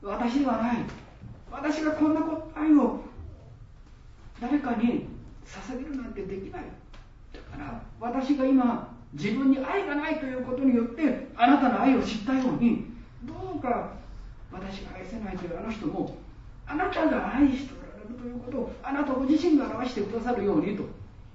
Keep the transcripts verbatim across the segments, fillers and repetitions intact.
私ではない。私がこんな愛を誰かに捧げるなんてできない。だから私が今自分に愛がないということによってあなたの愛を知ったように、どうか私が愛せないというあの人もあなたが愛しておられるということをあなたご自身が表してくださるようにと、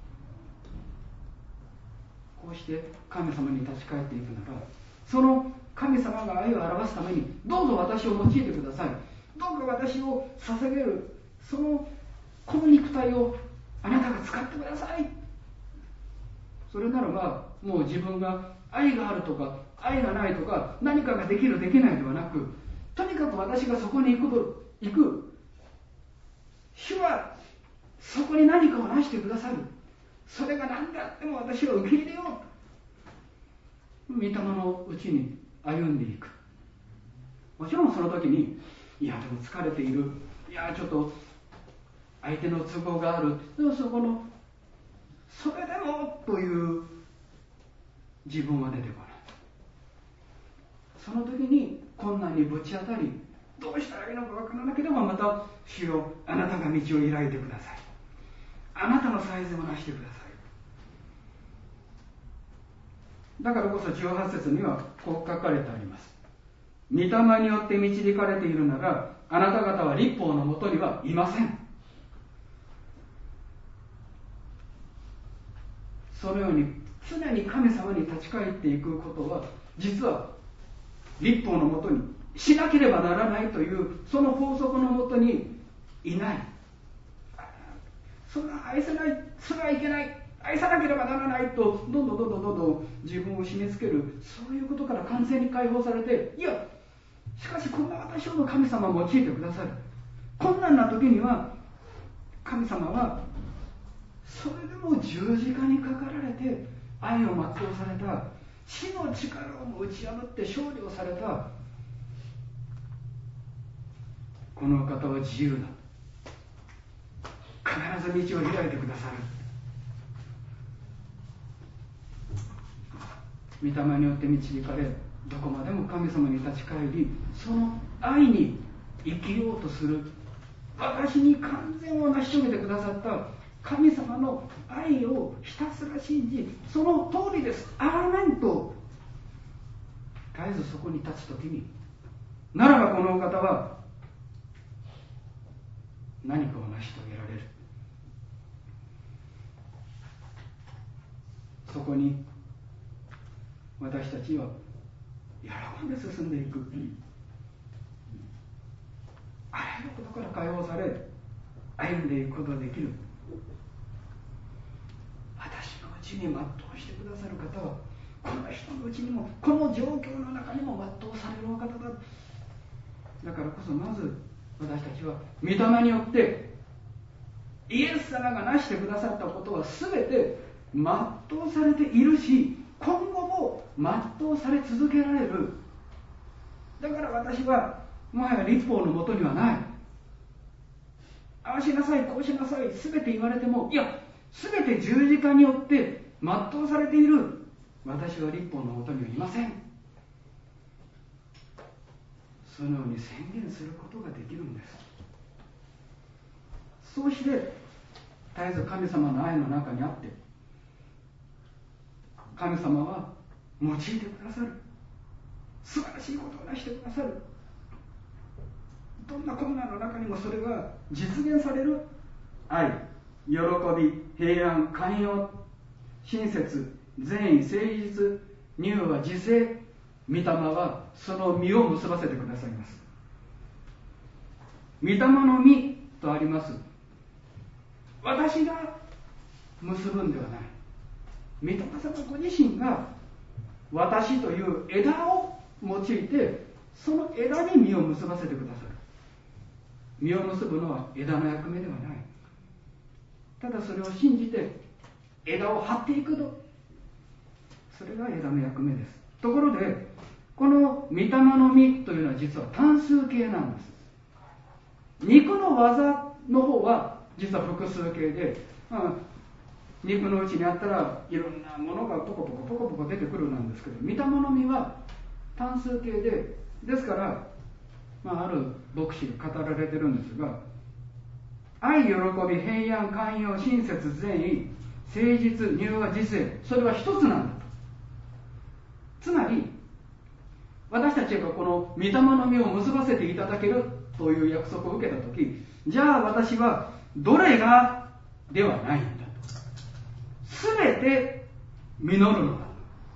こうして神様に立ち返っていくなら、その神様が愛を表すためにどうぞ私を用いてください。どうか私を捧げるそのこの肉体をあなたが使ってください。それならばもう自分が愛があるとか愛がないとか何かができるできないではなく、とにかく私がそこに行くと行く主はそこに何かを成してくださる。それが何であっても私は受け入れよう。御霊のうちに歩んでいく。もちろんその時にいやでも疲れている、いやちょっと相手の都合がある、でもそこのそれでもという自分は出てこない。その時に困難にぶち当たり、どうしたらいいのか分からなければまた主よあなたが道を開いてください。あなたの最善をなしてください。だからこそじゅうはち節にはこう書かれてあります。御霊によって導かれているならあなた方は律法のもとにはいません。そのように常に神様に立ち返っていくことは実は律法のもとにしなければならないというその法則のもとにいない。それは愛せない、それはいけない、愛さなければならないとどんどんどんどんどんどん自分を締め付ける、そういうことから完全に解放されて、いやしかしこんな私を神様を用いてくださる。困難な時には神様はそれでも十字架にかかられて愛を全うされた、死の力をも打ち破って勝利をされた、この方は自由だ、必ず道を開いてくださる。御霊によって導かれ、どこまでも神様に立ち返り、その愛に生きようとする、私に完全を成し遂げてくださった神様の愛をひたすら信じ、その通りです、アーメンと絶えずそこに立つときに、ならばこのお方は何かを成し遂げられる。そこに私たちは喜んで進んでいく、あらゆることから解放され歩んでいくことができる。私のうちに全うしてくださる方はこの人のうちにもこの状況の中にも全うされるお方だ。だからこそまず私たちは御霊によってイエス様が成してくださったことは全て全うされているし、今後も全うされ続けられる。だから私はもはや律法のもとにはない。ああしなさいこうしなさい全て言われても、いや全て十字架によって全うされている。私は律法のもとにはいません。そのように宣言することができるんです。そうして絶えず神様の愛の中にあって、神様は用いてくださる。素晴らしいことをなしてくださる。どんな困難の中にもそれが実現される。愛、喜び、平安、寛容、親切、善意、誠実、乳和、自制、御霊はその実を結ばせてくださいます。御霊の実とあります。私が結ぶんではない。御霊様ご自身が私という枝を用いてその枝に実を結ばせてくださる。実を結ぶのは枝の役目ではない。ただそれを信じて枝を張っていくと、それが枝の役目です。ところでこの御霊の実というのは実は単数形なんです。肉の技の方は実は複数形で、まあ、肉のうちにあったらいろんなものがポコポコポコポコ出てくるなんですけど、御霊の実は単数形で、ですからまあ、ある牧師が語られてるんですが、愛、喜び、平安、寛容、親切、善意、誠実、柔和、自制、それは一つなんだと。つまり私たちがこの御霊の実を結ばせていただけるという約束を受けたとき、じゃあ私はどれがではないんだと。すべて実るのだ。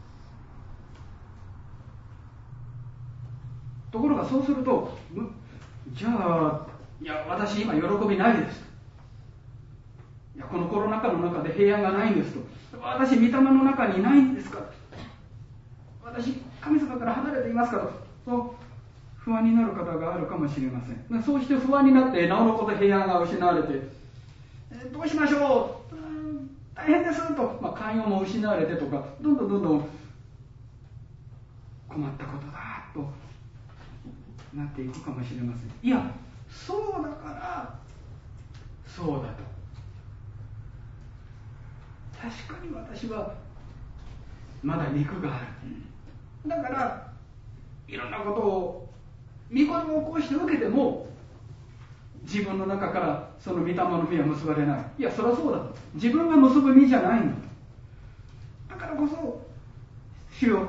ところがそうすると、じゃあ、いや私今喜びないです。いやこのコロナ禍の中で平安がないんですと。私御霊の中にいないんですか。私神様から離れていますからと不安になる方があるかもしれません。そうして不安になってなおのこと平安が失われて、えどうしましょう、うーん大変ですと、まあ、寛容も失われてとか、どんどんどんどん困ったことだとなっていくかもしれません。いやそうだからそうだと。確かに私はまだ肉がある。だからいろんなことを御心をこうして受けても自分の中からその御霊の実は結ばれない。いやそりゃそうだと。自分が結ぶ実じゃないんだと。だからこそ主よ、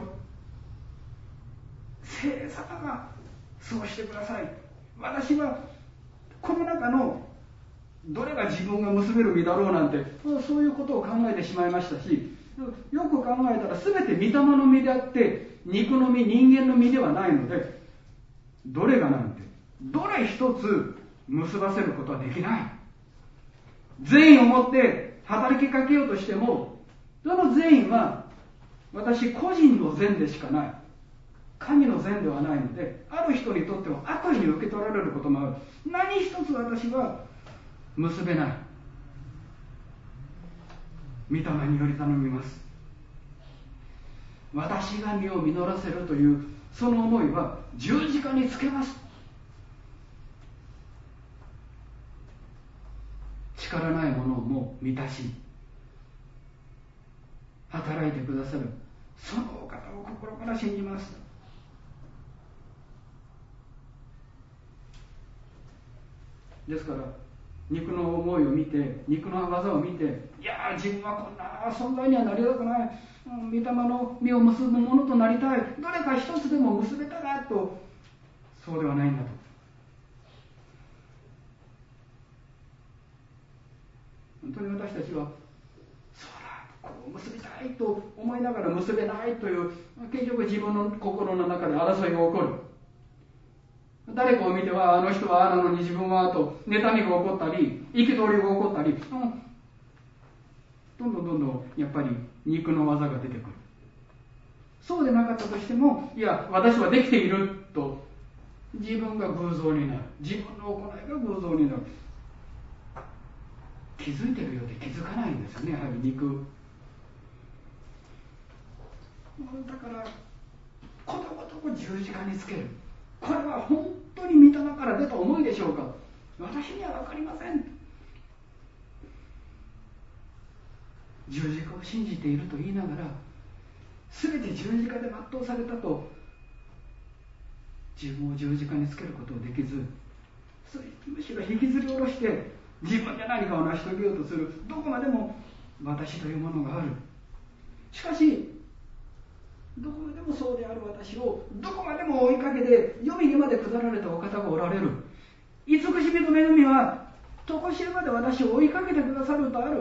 聖様がそうしてください。私はこの中のどれが自分が結べる実だろうなんて、そういうことを考えてしまいましたし、よく考えたら全て御霊の実であって肉の実、人間の実ではないので、どれがなんてどれ一つ結ばせることはできない。善意を持って働きかけようとしても、その善意は私個人の善でしかない。神の善ではないので、ある人にとっては悪意に受け取られることもある。何一つ私は結べない。御霊により頼みます。私が実を実らせるというその思いは十字架につけます。力ないものをも満たし働いてくださるそのお方を心から信じます。ですから肉の思いを見て、肉の技を見て、いや自分はこんな存在にはなりたくない、御霊の実を結ぶものとなりたい、どれか一つでも結べたらと、そうではないんだと。本当に私たちはそうだ、こう結びたいと思いながら結べないという、結局自分の心の中で争いが起こる。誰かを見てはあの人はああなのに自分はと妬みが起こったり、憤りが起こったり、うん、どんどんどんどんやっぱり肉の技が出てくる。そうでなかったとしても、いや私はできていると自分が偶像になる、自分の行いが偶像になる。気づいてるようで気づかないんですよね、やはり肉。だからことごとく十字架につける。これは本当に御霊から出た思いでしょうか。私には分かりません。十字架を信じていると言いながら、全て十字架で全うされたと自分を十字架につけることをできず、むしろ引きずり下ろして自分で何かを成し遂げようとする。どこまでも私というものがある。しかしどこまでもそうである私をどこまでも追いかけて黄泉にまで下られたお方がおられる。慈しみと恵みは常しえまで私を追いかけてくださるとある。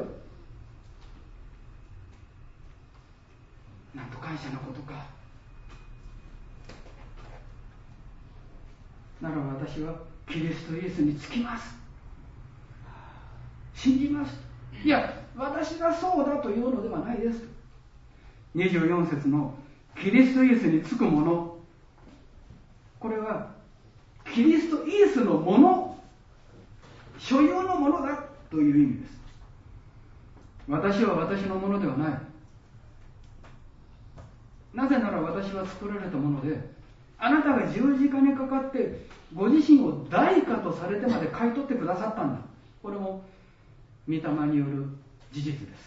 なんと感謝のことか。なら私はキリストイエスにつきます、信じます。いや私がそうだというのではないです。にじゅうよん節のキリストイエスにつくもの、これはキリストイエスのもの、所有のものだという意味です。私は私のものではない。なぜなら私は作られたもので、あなたが十字架にかかってご自身を代価とされてまで買い取ってくださったんだ。これも御霊による事実です。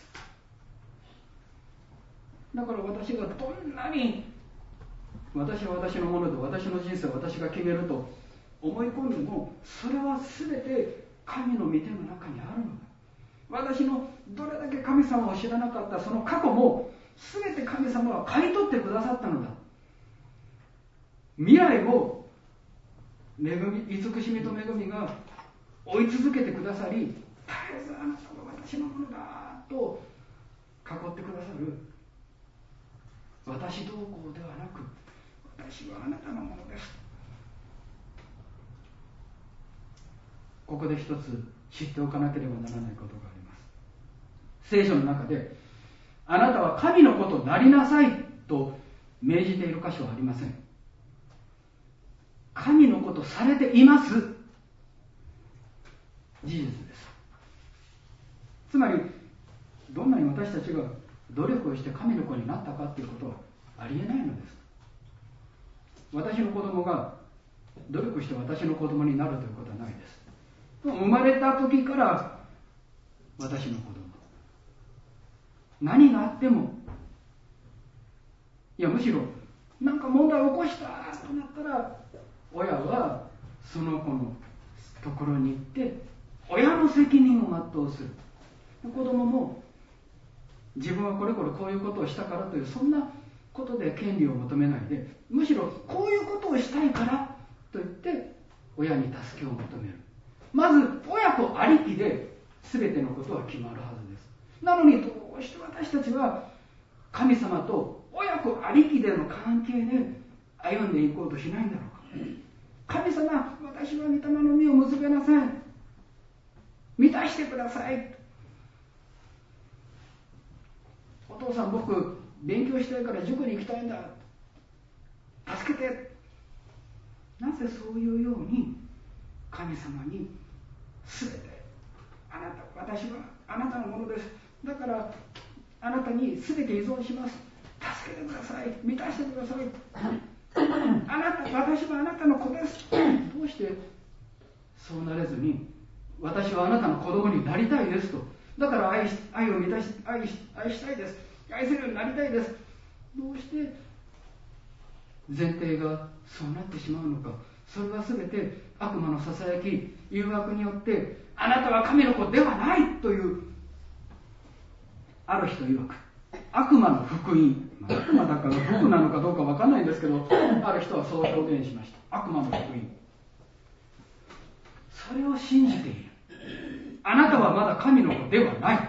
だから私がどんなに私は私のもので私の人生を私が決めると思い込んでも、それは全て神の御手の中にあるのだ。私のどれだけ神様を知らなかったその過去も全て神様は買い取ってくださったのだ。未来を恵み、慈しみと恵みが追い続けてくださり、絶えずあなたは私のものだと囲ってくださる。私どうこうではなく、私はあなたのものです。ここで一つ知っておかなければならないことがあります。聖書の中で、あなたは神の子となりなさいと命じている箇所はありません。神の子とされています。事実です。つまり、どんなに私たちが努力をして神の子になったかということはありえないのです。私の子供が努力して私の子供になるということはないです。生まれた時から私の子供。何があっても、いやむしろ何か問題を起こしたとなったら、親はその子のところに行って親の責任を全うする。子供も自分はこれこれこういうことをしたからというそんなことで権利を求めないで、むしろこういうことをしたいからと言って親に助けを求める。まず親子ありきで全てのことは決まるはずです。なのにどうして私たちは神様と親子ありきでの関係で歩んでいこうとしないんだろうか。神様、私は御霊の実を結べません。満たしてください。お父さん、僕勉強したいから塾に行きたいんだ。助けて。なぜそういうように神様に全て、あなた、私はあなたのものです。だからあなたに全て依存します。助けてください。満たしてください。あなた、私はあなたの子です。どうしてそうなれずに、私はあなたの子供になりたいですと。だから愛し、愛を満たし、愛し、愛したいです。愛せるようになりたいです。どうして前提がそうなってしまうのか。それは全て悪魔のささやき、誘惑によって、あなたは神の子ではないという、ある人曰く悪魔の福音、悪魔だから福なのかどうか分からないんですけど、ある人はそう表現しました。悪魔の福音。それを信じている。あなたはまだ神の子ではない。